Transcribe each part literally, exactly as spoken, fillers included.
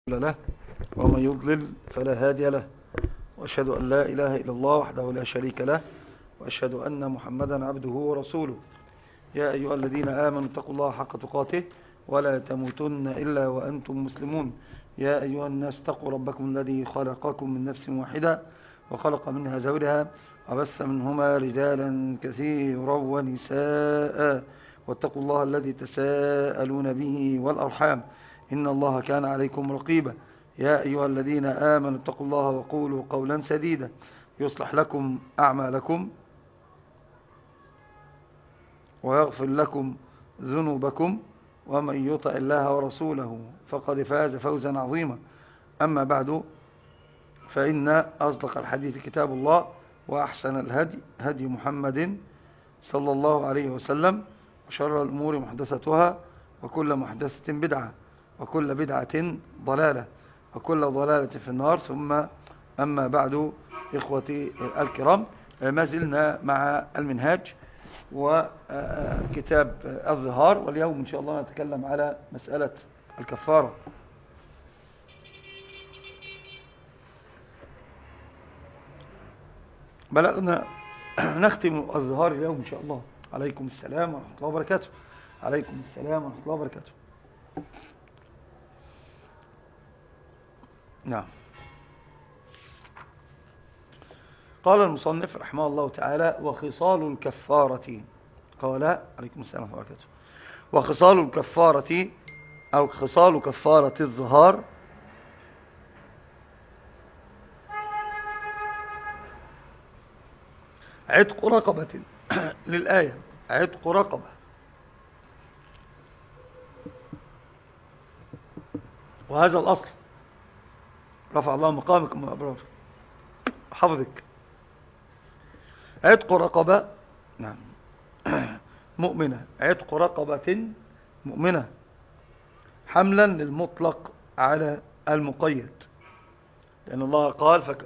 له ومن يضلل فلا هادي له، وأشهد أن لا إله إلا الله وحده لا شريك له، وأشهد أن محمدا عبده ورسوله. يا أيها الذين آمنوا اتقوا الله حق تقاته ولا تموتن إلا وأنتم مسلمون. يا أيها الناس اتقوا ربكم الذي خلقكم من نفس واحدة وخلق منها زوجها وبث منهما رجالا كثيرا ونساء، واتقوا الله الذي تساءلون به والأرحام إن الله كان عليكم رقيبا. يا أيها الذين آمنوا اتقوا الله وقولوا قولا سديدا يصلح لكم أعمالكم ويغفر لكم ذنوبكم، ومن يطع الله ورسوله فقد فاز فوزا عظيما. أما بعد، فإن أصدق الحديث كتاب الله، وأحسن الهدي هدي محمد صلى الله عليه وسلم، وشر الأمور محدثتها، وكل محدثة بدعة، وكل بدعة ضلالة، وكل ضلالة في النار. ثم أما بعد، إخوتي الكرام، ما زلنا مع المنهاج وكتاب الظهار، واليوم إن شاء الله نتكلم على مسألة الكفارة. بلغنا نختم الظهار اليوم إن شاء الله. عليكم السلام ورحمة الله وبركاته. عليكم السلام ورحمة الله وبركاته. نعم. قال المصنف رحمه الله تعالى: وخصال الكفارة. قال عليكم السلام ورحمة الله وبركاته: وخصال الكفارة أو خصال كفارة الظهار عتق رقبة. للآية عتق رقبة، وهذا الأصل. رفع الله مقامكم يا أبرار، حفظك. عتق رقبة، نعم، مؤمنة. عتق رقبة مؤمنة، حملا للمطلق على المقيد، لأن الله قال فك...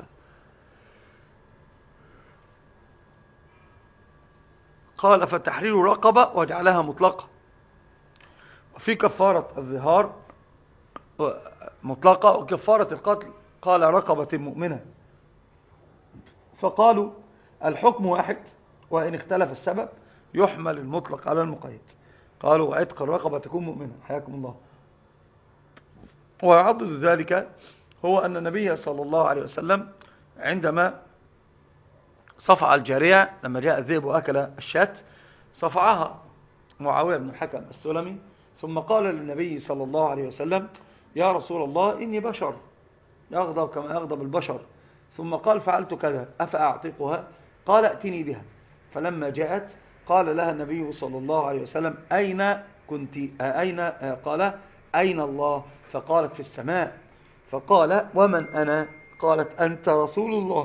قال فتحرير رقبة وجعلها مطلقة. وفي كفارة الظهار مطلقة، وكفارة القتل قال رقبة مؤمنة. فقالوا الحكم واحد، وإن اختلف السبب يحمل المطلق على المقيد. قالوا عتق الرقبة تكون مؤمنة، حياكم الله. ويعضد ذلك هو أن النبي صلى الله عليه وسلم عندما صفع الجارية، لما جاء الذئب وأكل الشاة، صفعها معاوية بن الحكم السلمي، ثم قال للنبي صلى الله عليه وسلم: يا رسول الله، إني بشر يغضب كما يغضب البشر. ثم قال: فعلت كذا، أفأعتقها؟ قال: ائتني بها. فلما جاءت قال لها النبي صلى الله عليه وسلم: أين كنت؟ أين؟ قال: أين الله؟ فقالت: في السماء. فقال: ومن أنا؟ قالت: أنت رسول الله.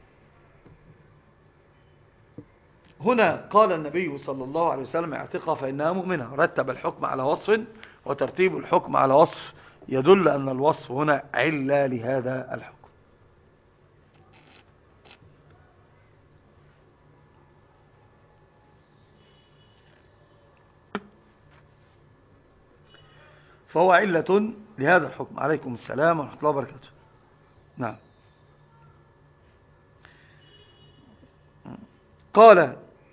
هنا قال النبي صلى الله عليه وسلم: اعتقها فإنها مؤمنة. رتب الحكم على وصف، وترتيب الحكم على وصف يدل أن الوصف هنا علة لهذا الحكم. فهو علة لهذا الحكم. عليكم السلام ورحمة الله وبركاته. نعم. قال: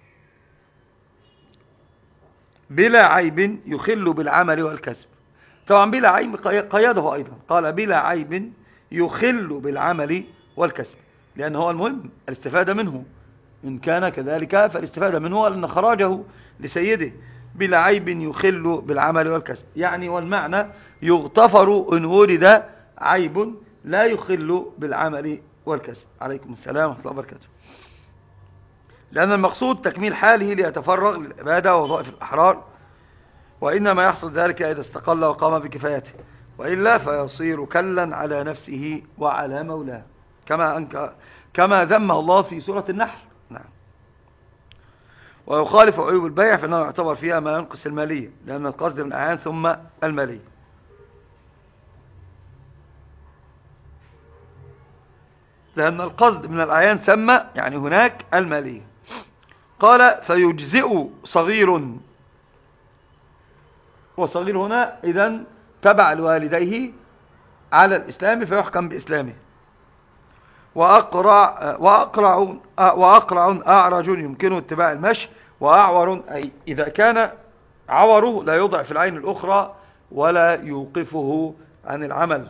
بلا عيب يخل بالعمل والكسب. طبعا بلا عيب قيده أيضا، قال: بلا عيب يخل بالعمل والكسب، لأن هو المهم الاستفادة منه. إن كان كذلك فالاستفادة منه لأن خراجه لسيده. بلا عيب يخل بالعمل والكسب، يعني والمعنى يغتفر إن ورد عيب لا يخل بالعمل والكسب. عليكم السلام ورحمة الله وبركاته. لأن المقصود تكميل حاله ليتفرغ للعبادة ووظائف الأحرار، وإنما يحصل ذلك إذا استقل وقام بكفايته، وإلا فيصير كلا على نفسه وعلى مولاه، كما أنك كما ذمه الله في سورة النحل. نعم. ويخالف عيوب البيع فإنه يعتبر فيها ما ينقص المالية، لأن القصد من الأعيان ثم المالية. لأن القصد من الأعيان ثم يعني هناك المالية. قال: فيجزئ صغير. وصغير هنا إذن تبع لوالديه على الإسلام فيحكم بإسلامه. وأقرع وأقرع وأقرع أعرج يمكنه اتباع المشي، وأعور أي إذا كان عوره لا يضعف العين الأخرى ولا يوقفه عن العمل.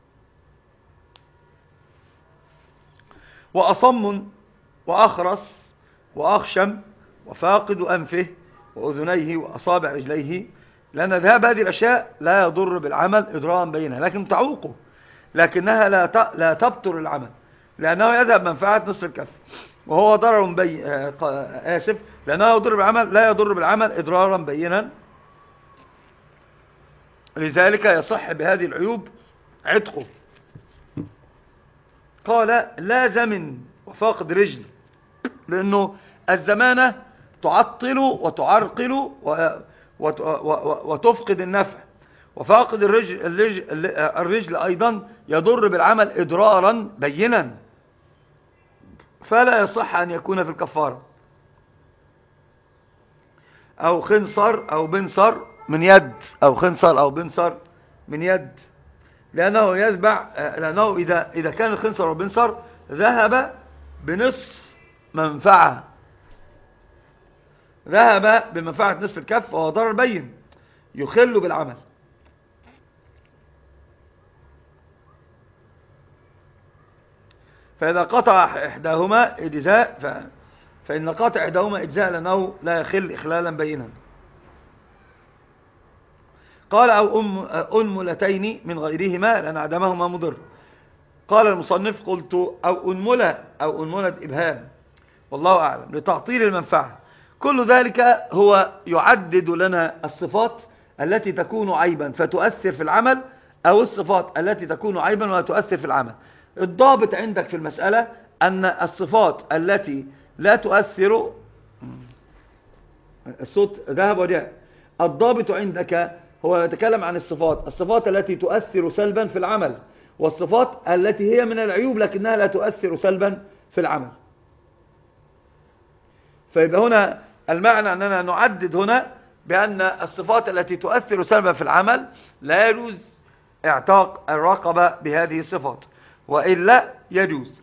وأصم وأخرس وأخشم وفاقد أنفه وأذنيه وأصابع رجليه، لأن ذهاب هذه الأشياء لا يضر بالعمل إضرارا بينها، لكن تعوقه، لكنها لا لا تبطر العمل، لأنه يذهب منفعة نصف الكف، وهو ضرر بي... آسف لأنه يضر بالعمل لا يضر بالعمل إضرارا بينا. لذلك يصح بهذه العيوب عتقه. قال لا زمن وفاقد رجل، لأنه الزمانة تعطل وتعرقل و... وت... و... وتفقد النفع، وفاقد الرجل, الرجل... الرجل أيضا يضر بالعمل إضرارا بينا، فلا يصح أن يكون في الكفارة. أو خنصر أو بنصر من يد، أو خنصر أو بنصر من يد، لأنه يذبح، لأنه إذا, إذا كان الخنصر والبنصر ذهب بنصف منفعة، ذهب بمنفعة نصف الكف، وهو ضرر بين يخل بالعمل. فإذا قطع إحداهما إجزاء ف... فإن قطع إحداهما إجزاء لأنه لا يخل إخلالا بينا. قال أو أم أنملتين من غيرهما لأن عدمهما مضر. قال المصنف قلت أو أنملة أو أنملة إبهام، والله أعلم، لتعطيل المنفعة. كل ذلك هو يعدد لنا الصفات التي تكون عيبا فتؤثر في العمل، أو الصفات التي تكون عيبا ولا تؤثر في العمل. الضابط عندك في المسألة أن الصفات التي لا تؤثر، الصوت ذهب وجاء، الضابط عندك هو يتكلم عن الصفات الصفات التي تؤثر سلبا في العمل، والصفات التي هي من العيوب لكنها لا تؤثر سلبا في العمل. فيبقى هنا المعنى أننا نعدد هنا بأن الصفات التي تؤثر سلبا في العمل لا يجوز اعتاق الرقبة بهذه الصفات، وإلا يجوز.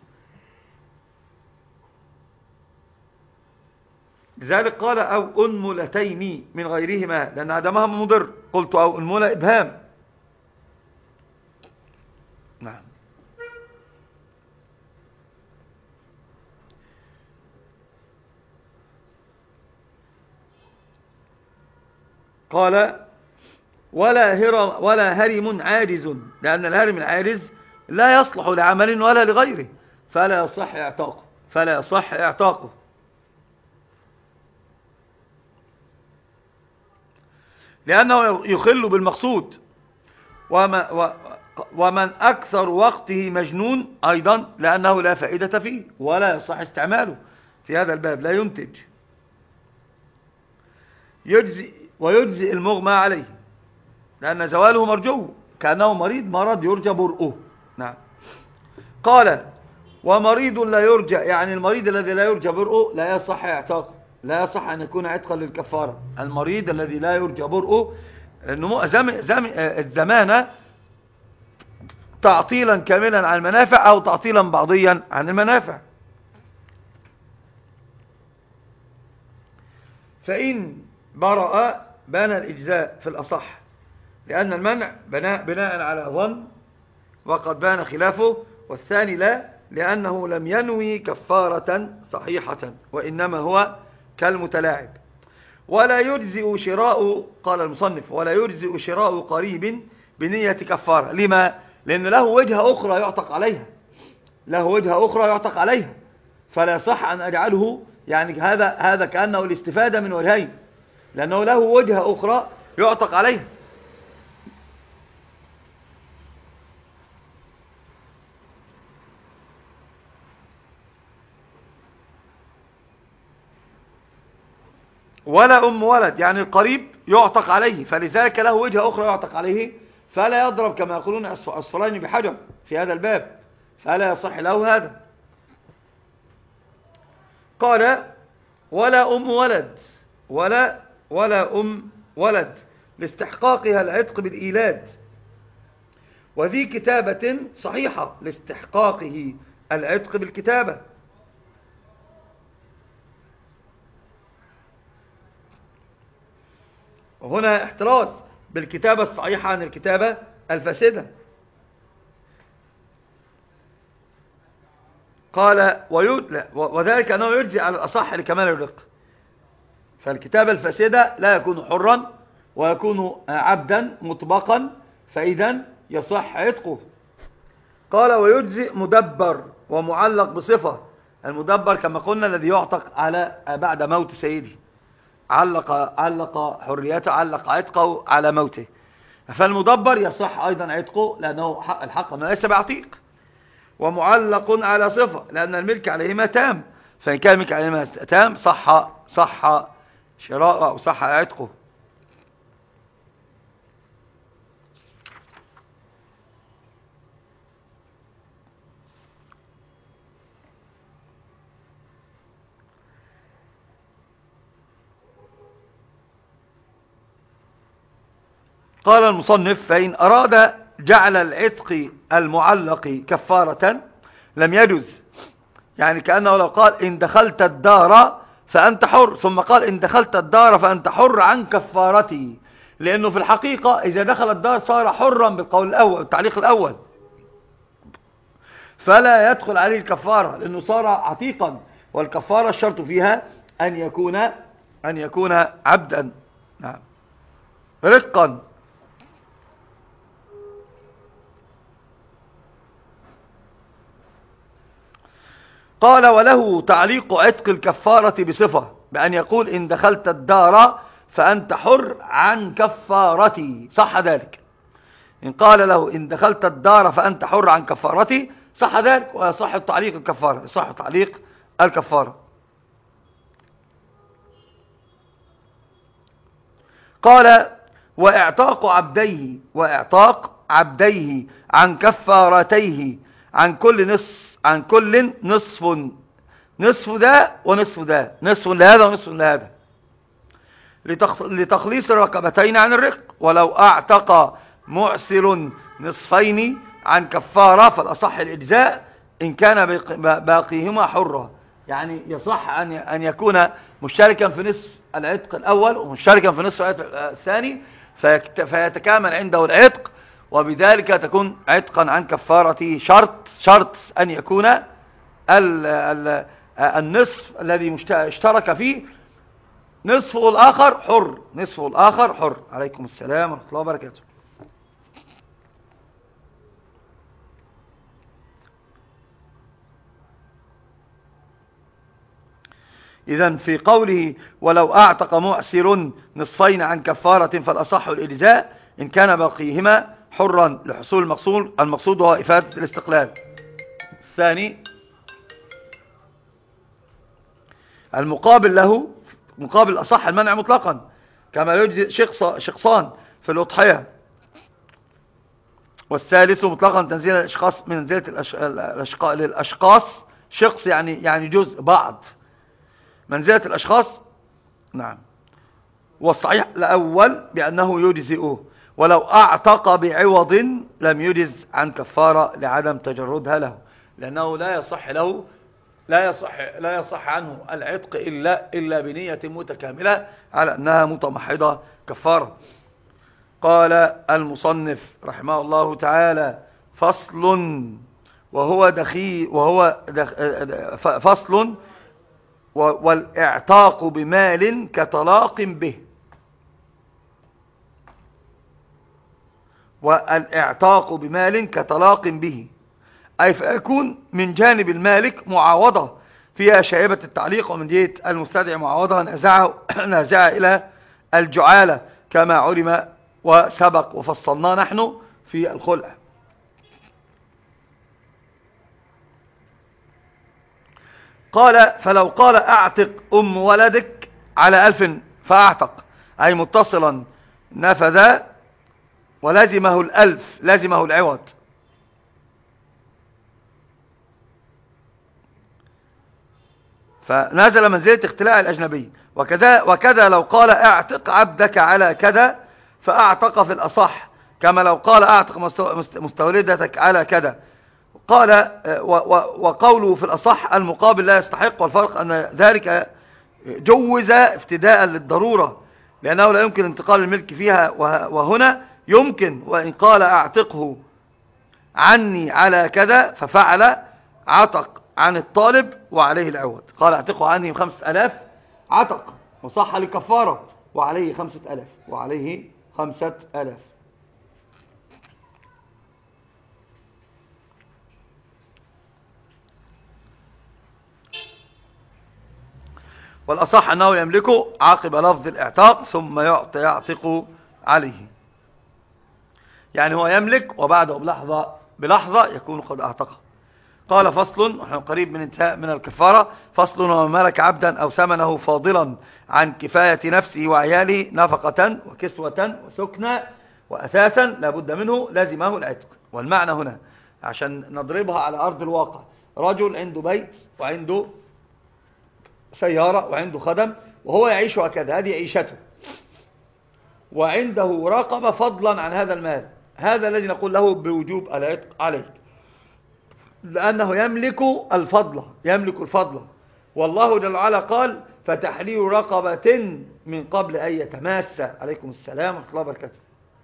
لذلك قال أو أنملتين من غيرهما لأن عدمها مضر. قلت أو أنملة إبهام. نعم. قال ولا هرم ولا هرم عاجز، لأن الهرم العاجز لا يصلح لعمل ولا لغيره، فلا يصح اعتاقه فلا يصح اعتاقه لأنه يخل بالمقصود. وما ومن أكثر وقته مجنون أيضا، لأنه لا فائدة فيه ولا يصح استعماله في هذا الباب، لا ينتج. يجزي ويجزي المغمى عليه، لأن زواله مرجو، كأنه مريض مرض يرجى برؤه. نعم. قال ومريض لا يرجى، يعني المريض الذي لا يرجى برؤه لا يصح اعتاقه، لا يصح أن يكون عتقا للكفارة. المريض الذي لا يرجى برؤه، لأنه الزمانة تعطيلا كاملا عن المنافع أو تعطيلا بعضيا عن المنافع. فإن برأ بان الإجزاء في الأصح، لأن المنع بناء, بناء على ظن، وقد بان خلافه. والثاني لا، لأنه لم ينوي كفارة صحيحة، وإنما هو كالمتلاعب. ولا يجزئ شراء، قال المصنف ولا يجزئ شراء قريب بنية كفارة. لما؟ لأن له وجهة أخرى يعتق عليها، له وجهة أخرى يعتق عليها، فلا صح أن أجعله، يعني هذا هذا كأنه الاستفادة من وجهين، لأنه له وجهة أخرى يعتق عليها. ولا أم ولد، يعني القريب يعتق عليه، فلذلك له وجهة أخرى يعتق عليه، فلا يضرب كما يقولون عصفورين بحجر في هذا الباب، فلا يصح له هذا. قال ولا أم ولد ولا ولا أم ولد لاستحقاقها العتق بالإيلاد، وذي كتابة صحيحة لاستحقاقه العتق بالكتابة. وهنا احتراز بالكتابة الصحيحة عن الكتابة الفاسدة. قال ويدلى وذلك أنه يرجع على الأصح لكمال الرق. فالكتابة الفاسدة لا يكون حرا ويكون عبدا مطبقا، فإذا يصح عتقه. قال ويجزئ مدبر ومعلق بصفة. المدبر كما قلنا الذي يعتق على بعد موت سيده، علق علق حريته، علق عتقه على موته. فالمدبر يصح أيضا عتقه لأنه حق الحق ما ليس بعتيق. ومعلق على صفة لأن الملك عليهما تام، فإن كان الملك عليهما تام صح صح شراءه أو صح عتقه. قال المصنف فإن أراد جعل العتق المعلق كفارة لم يجوز. يعني كأنه لو قال إن دخلت الدار فأنت حر، ثم قال إن دخلت الدار فأنت حر عن كفارته، لأنه في الحقيقة إذا دخل الدار صار حرا بالقول الأول التعليق الأول، فلا يدخل عليه الكفارة لأنه صار عتيقا، والكفارة الشرط فيها أن يكون أن يكون عبدا نعم رقا. قال وله تعليق عتق الكفارة بصفة بأن يقول إن دخلت الدار فأنت حر عن كفارتي، صح ذلك. إن قال له إن دخلت الدار فأنت حر عن كفارتي صح ذلك، ويصح تعليق الكفارة، يصح تعليق الكفارة. قال واعتاق عبديه واعتاق عبديه عن كفارتيه عن كل نصف عن كل نصف نصف ذا ونصف ذا، نصف لهذا ونصف لهذا، لتخليص الرقبتين عن الرق. ولو اعتق معسر نصفين عن كفارة فالأصح الإجزاء إن كان باقيهما حرة. يعني يصح أن يكون مشتركا في نصف العتق الأول ومشتركا في نصف العتق الثاني فيتكامل عنده العتق، وبذلك تكون عتقا عن كفارته. شرط شرط أن يكون ال ال النصف الذي اشترك فيه نصفه الآخر حر، نصفه الآخر حر. عليكم السلام ورحمة الله وبركاته. إذن في قوله ولو أعتق معسر نصفين عن كفارة فالأصح الإجزاء إن كان باقيهما حرا لحصول المقصود المقصود هو إفادة الاستقلال. الثاني المقابل له، مقابل الأصح المنع مطلقا كما يجزي شخص شخصان في الأضحية. والثالث مطلقا تنزيل الأشخاص من منزلة الأشخاص للأشخاص، شخص يعني يعني جزء بعض منزلة الأشخاص نعم. والصحيح الأول بأنه يجزئه، ولو أعتق بعوض لم يجز عن كفارة لعدم تجردها له، لأنه لا يصح له لا يصح لا يصح عنه العتق إلا إلا بنية متكاملة على أنها متمحضة كفارة. قال المصنف رحمه الله تعالى فصل وهو دخي وهو دخ فصل والاعتاق بمال كطلاق به. والاعتاق بمال كطلاق به أي فيكون من جانب المالك معاوضة فيها شائبة التعليق، ومن جهة المستدعي معاوضة نازعه نازعه إلى الجعالة كما علم وسبق وفصلنا نحن في الخلع. قال فلو قال أعتق أم ولدك على ألف فأعتق أي متصلا نفذ ولازمه الألف، لازمه العوض. فنزل منزلة اختلاء الأجنبي. وكذا, وكذا لو قال اعتق عبدك على كذا فأعتق في الأصح كما لو قال أعتق مستولدتك على كذا. قال وقوله في الأصح المقابل لا يستحق، والفرق أن ذلك جوز افتداء للضرورة، لأنه لا يمكن انتقال الملك فيها، وهنا يمكن. وإن قال أعتقه عني على كذا ففعل، عتق عن الطالب وعليه العوض. قال أعتقه عني بخمسة ألاف، عتق وصح لكفارة وعليه خمسة ألاف، وعليه خمسة ألاف. والأصح أنه يملكه عقب لفظ الإعتاق ثم يعطي يعتق عليه، يعني هو يملك وبعده بلحظة بلحظة يكون قد أعتقه. قال فصل، ونحن قريب من انتهاء من الكفارة. فصل: ومن ملك عبدا أو ثمنه فاضلا عن كفاية نفسه وعياله نفقة وكسوة وسكنة وأساسا لابد منه لازمه العتق. والمعنى هنا عشان نضربها على أرض الواقع: رجل عنده بيت وعنده سيارة وعنده خدم وهو يعيش هكذا، هذه عيشته، وعنده رقبة فضلا عن هذا المال، هذا الذي نقول له بوجوب العتق عليه، لأنه يملك الفضل، يملك الفضل. والله جل وعلا قال: فتحرير رقبة من قبل أن يتماس. عليكم السلام ورحمة الله وبركاته.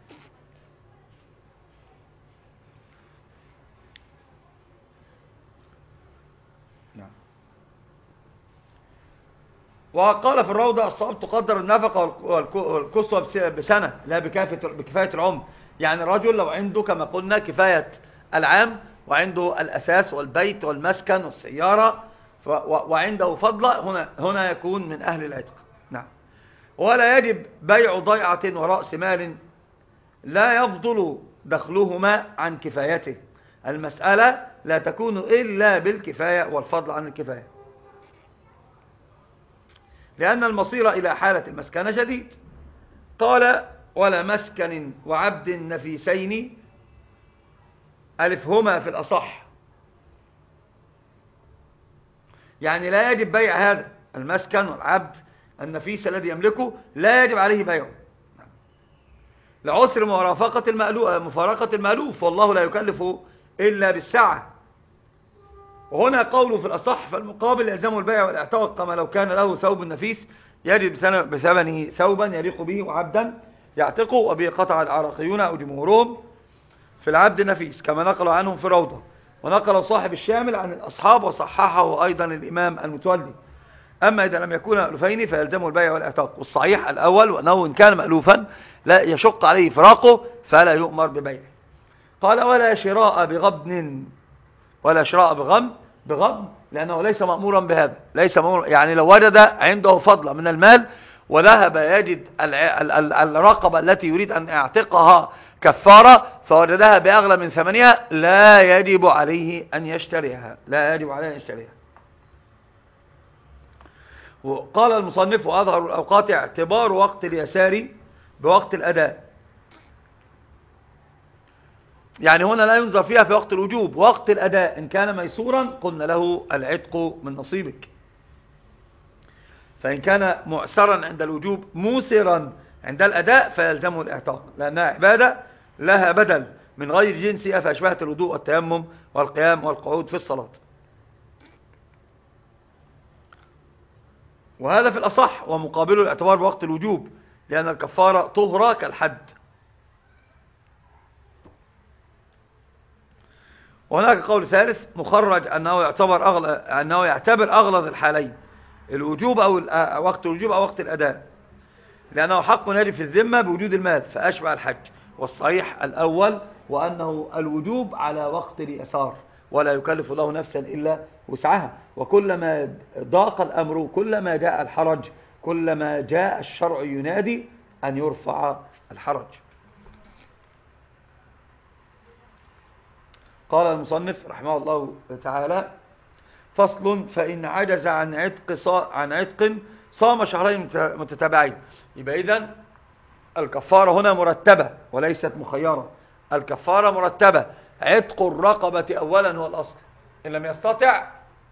وقال في الروضة: الصواب تقدر النفقة والكسوة بسنة لا بكفاية العمر. يعني الرجل لو عنده كما قلنا كفاية العام، وعنده الأساس والبيت والمسكن والسيارة، وعنده فضلة، هنا هنا يكون من أهل العتق. نعم. ولا يجب بيع ضيعة ورأس مال لا يفضل دخلهما عن كفايته. المسألة لا تكون إلا بالكفاية والفضل عن الكفاية، لأن المصير إلى حالة المسكنة شديد. قال: ولا مسكن وعبد نفيسين، ألفهما في الأصح، يعني لا يجب بيع هذا المسكن والعبد النفيس الذي يملكه، لا يجب عليه بيعه لعسر مرافقة المألوف مفارقة المألوف، والله لا يكلف إلا بالسعة. وهنا قوله في الأصح فالمقابل يلزمه البيع والإعتاق، كما لو كان له ثوب نفيس يجب بثمنه ثوبا يليق به وعبدا يعتقه، وبه قطع العراقيون أو جمهورهم في العبد النفيس كما نقلوا عنهم في روضة، ونقل صاحب الشامل عن الأصحاب وصححه أيضا الإمام المتولي. أما إذا لم يكون مألوفين فيلزمه البيع والإعتاق. والصحيح الأول، وأنه إن كان مألوفا لا يشق عليه فراقه فلا يؤمر ببيعه. قال: ولا شراء بغبن، ولا شراء بغم بغم لأنه ليس مأمورا بهذا، ليس مأمورا. يعني لو وجد عنده فضل من المال وذهب يجد الرقبة التي يريد أن يعتقها كفارة فوجدها بأغلى من ثمنها، لا يجب عليه أن يشتريها، لا يجب عليه أن يشتريها. وقال المصنف: وأظهر الأوقات اعتبار وقت اليسار بوقت الأداء، يعني هنا لا ينظر فيها في وقت الوجوب، وقت الأداء إن كان ميسورا قلنا له العتق من نصيبك، فإن كان معسرا عند الوجوب موسرا عند الأداء فيلزمه الإعتاق، لأنها عبادة لها بدل من غير جنسها، فأشبهت الوضوء والتيمم والقيام والقعود في الصلاة. وهذا في الأصح، ومقابله الاعتبار بوقت الوجوب، لأن الكفارة طهرة كالحد. وهناك قول ثالث مخرج أنه يعتبر أغلظ أنه يعتبر أغلظ الحالين، الوجوب أو وقت الوجوب أو وقت الأداء، لأنه حق يجب في الذمة بوجود المال فأشبه الحج. والصحيح الأول، وأنه الوجوب على وقت اليسار، ولا يكلف الله نفسا إلا وسعها، وكلما ضاق الأمر كلما جاء الحرج، كلما جاء الشرع ينادي أن يرفع الحرج. قال المصنف رحمه الله تعالى: فصل: فإن عجز عن عتق عن عتق صام شهرين متتابعين. يبقى إذن الكفارة هنا مرتبة وليست مخيرة، الكفارة مرتبة، عتق الرقبة أولا هو الأصل، إن لم يستطع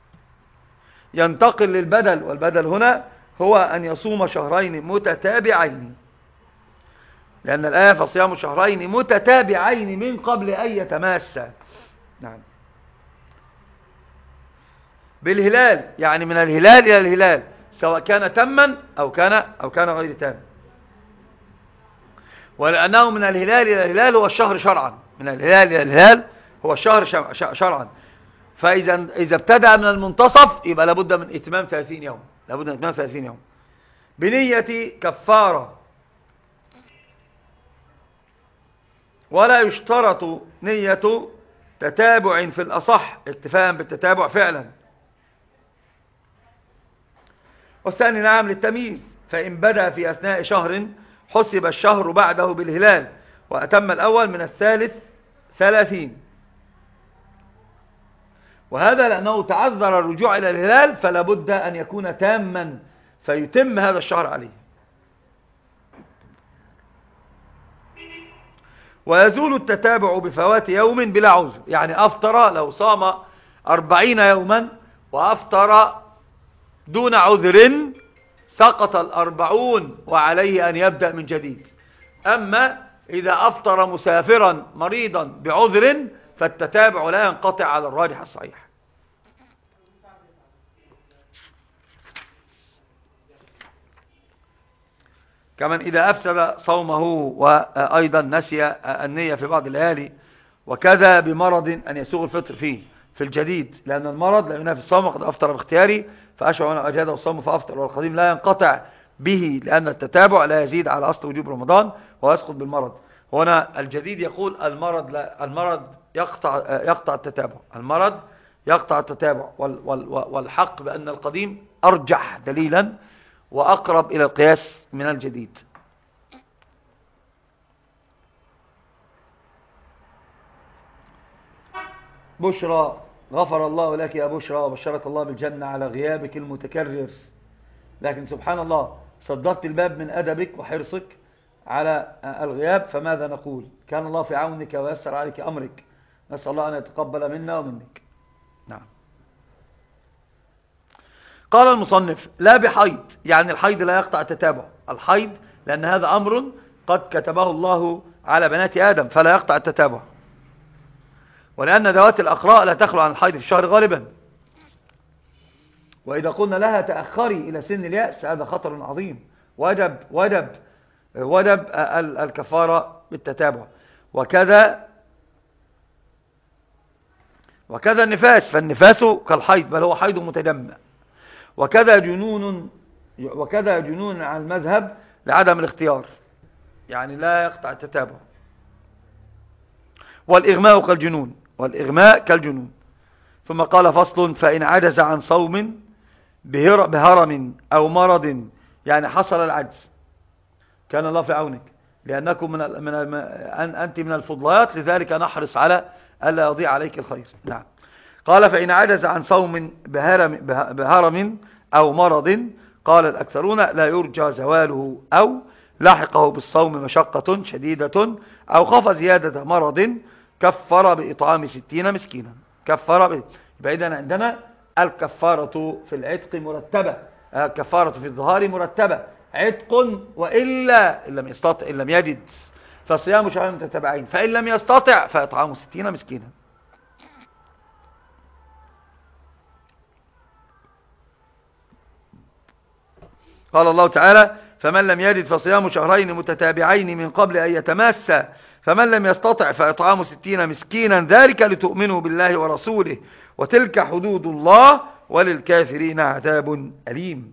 ينتقل للبدل، والبدل هنا هو أن يصوم شهرين متتابعين، لأن الآية فصيام شهرين متتابعين من قبل أن يتماسا. نعم. بالهلال، يعني من الهلال إلى الهلال، سواء كان تما أو كان أو كان غير تام. ولأنه من الهلال إلى الهلال هو الشهر شرعا، من الهلال إلى الهلال هو الشهر شرعا. فإذا إذا ابتدأ من المنتصف يبقى لابد من إتمام ثلاثين يوم، لابد من إتمام ثلاثين يوم بنية كفارة. ولا يشترط نية تتابع في الأصح اكتفاء بالتتابع فعلا. والثاني نعم للتمييز، فإن بدأ في أثناء شهر حسب الشهر بعده بالهلال، وأتم الأول من الثالث ثلاثين. وهذا لأنه تعذر الرجوع إلى الهلال فلا بد أن يكون تاما فيتم هذا الشهر عليه. ويزول التتابع بفوات يوم بلا عذر، يعني أفطر لو صام أربعين يوما وأفطر دون عذر سقط الأربعون وعليه أن يبدأ من جديد. أما إذا أفطر مسافرا مريضا بعذر فالتتابع لا ينقطع على الراجح الصحيح. كمان إذا أفسد صومه وأيضا نسي النية في بعض الليالي، وكذا بمرض أن يسوغ الفطر فيه في الجديد، لأن المرض لا ينافي الصوم وقد أفطر باختياري فأشعر أن أجاده الصوم فأفطر، والقديم لا ينقطع به لأن التتابع لا يزيد على أصل وجوب رمضان ويسقط بالمرض. هنا الجديد يقول المرض لا، المرض يقطع يقطع التتابع، المرض يقطع التتابع، وال وال والحق بأن القديم أرجح دليلا وأقرب إلى القياس من الجديد. بشرى، غفر الله لك يا بشرى وبشرك الله بالجنة على غيابك المتكرر. لكن سبحان الله صدقت الباب من أدبك وحرصك على الغياب، فماذا نقول؟ كان الله في عونك ويسر عليك أمرك، نسأل الله أن يتقبل منا ومنك. نعم. قال المصنف لا بحيض، يعني الحيض لا يقطع التتابع، الحيض لأن هذا أمر قد كتبه الله على بنات آدم فلا يقطع التتابع، ولأن ذوات الأقراء لا تخلو عن الحيض في الشهر غالبا. وإذا قلنا لها تأخري إلى سن اليأس هذا خطر عظيم، وجب وجب وجب الكفارة بالتتابع. وكذا وكذا النفاس، فالنفاس كالحيض بل هو حيض متجمع. وكذا جنون وكذا جنون على المذهب لعدم الاختيار، يعني لا يقطع التتابع. والإغماء كالجنون، والإغماء كالجنون. ثم قال فصل فإن عجز عن صوم بهرم أو مرض، يعني حصل العجز، كان الله في عونك لأنكم من من أنت من الفضلات، لذلك نحرص على ألا يضيع عليك الخير. نعم. قال فإن عجز عن صوم بهرم, بهرم أو مرض، قال الأكثرون لا يرجى زواله، أو لحقه بالصوم مشقة شديدة، أو خاف زيادة مرض، كفر بإطعام ستين مسكينا. كفر بعيدا عندنا الكفارة في العتق مرتبة، الكفارة في الظهار مرتبة، عتق وإلا إن لم يستطع إن لم يجد فصيام شهرين متتابعين، فإن لم يستطع فإطعام ستين مسكينا. قال الله تعالى فمن لم يجد فصيام شهرين متتابعين من قبل أن يتماسا، فمن لم يستطع فإطعام ستين مسكينا، ذلك لتؤمنوا بالله ورسوله، وتلك حدود الله، وللكافرين عذاب أليم.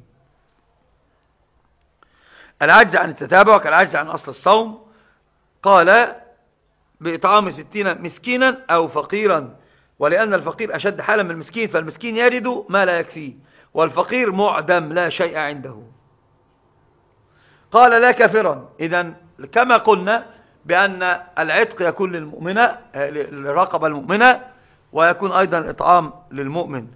العجز عن التتابع كالعجز عن أصل الصوم، قال بإطعام ستين مسكينا أو فقيرا، ولأن الفقير أشد حالا من المسكين، فالمسكين يجد ما لا يكفيه، والفقير معدم لا شيء عنده. قال لا كافرا، إذن كما قلنا بأن العتق يكون للمؤمنة للرقبة المؤمنة، ويكون أيضا الإطعام للمؤمن.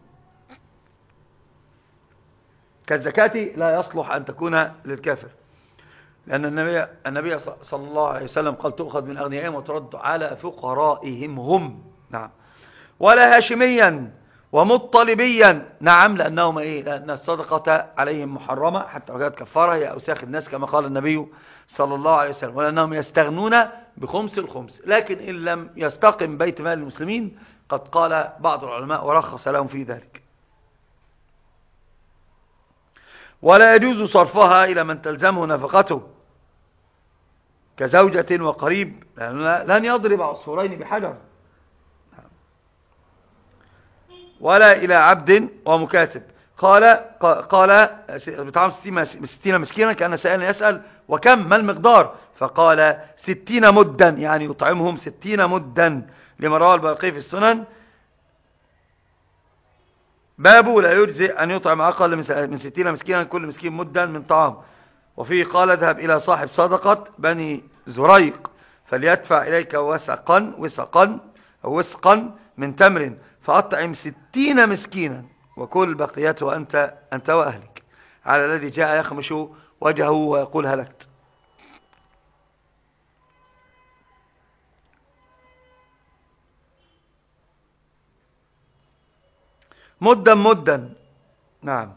كالزكاة لا يصلح أن تكون للكافر، لأن النبي, النبي صلى الله عليه وسلم قال تؤخذ من أغنيائهم وترد على فقرائهم هم. نعم. ولا هاشميا ومطلبيا، نعم، لأنهم إيه؟ لأن الصدقة عليهم محرمة حتى وجدت كفارة، هي أوساخ الناس كما قال النبي صلى الله عليه وسلم، ولأنهم يستغنون بخمس الخمس. لكن إن لم يستقم بيت مال المسلمين قد قال بعض العلماء ورخص لهم في ذلك. ولا يجوز صرفها إلى من تلزمه نفقته كزوجة وقريب، لن يضرب عصفورين بحجر. ولا إلى عبد ومكاتب. قال قال بطعام ستين مسكينا، كأن سائلا يسأل وكم ما المقدار؟ فقال ستين مدا، يعني يطعمهم ستين مدا، لما رواه البيهقي في السنن. بابه لا يجزئ أن يطعم أقل من ستين مسكينا، كل مسكين مدا من طعام. وفيه قال اذهب إلى صاحب صدقة بني زريق فليدفع إليك وسقا وسقا أو وسقا من تمر فأطعم ستين مسكينا وكل بقيته أنت, أنت وأهلك، على الذي جاء يخمش وجهه ويقول هلكت. مدا مدا. نعم.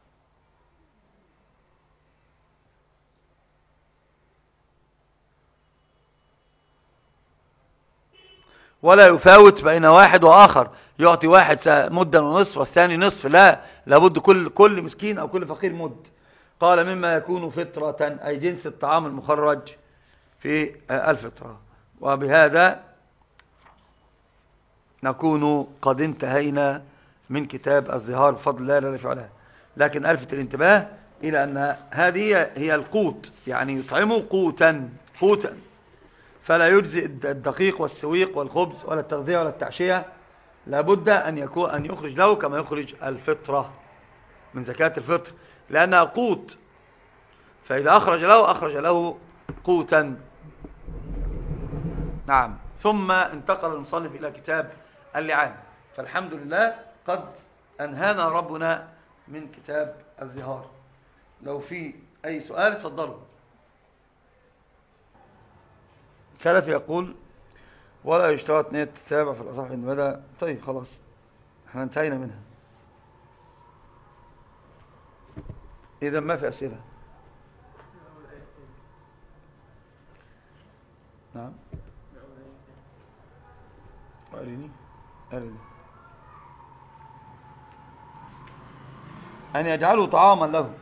ولا يفاوت بين واحد وآخر، يعطي واحد مدا ونصف والثاني نصف، لا، لابد كل كل مسكين أو كل فقير مد. قال مما يكون فطرة، أي جنس الطعام المخرج في الفطرة. وبهذا نكون قد انتهينا من كتاب الزهار بفضل الله لا نفعلها. لكن ألفت الانتباه إلى أن هذه هي القوت، يعني يطعموا قوتا قوتا، فلا يجزئ الدقيق والسويق والخبز ولا التغذية ولا التعشية، لابد أن يكون أن يخرج له كما يخرج الفطرة من زكاة الفطر، لأنها قوت، فإذا أخرج له أخرج له قوتا. نعم. ثم انتقل المصنف إلى كتاب اللعان، فالحمد لله قد أنهانا ربنا من كتاب الزهار. لو في أي سؤال تفضلوا. كلف يقول ولا يشترط نية التتابع في الأصح عند بدأ. طيب خلاص احنا انتهينا منها، إذا ما في أسئلة. نعم. أريني أريني أن يجعله طعاما له.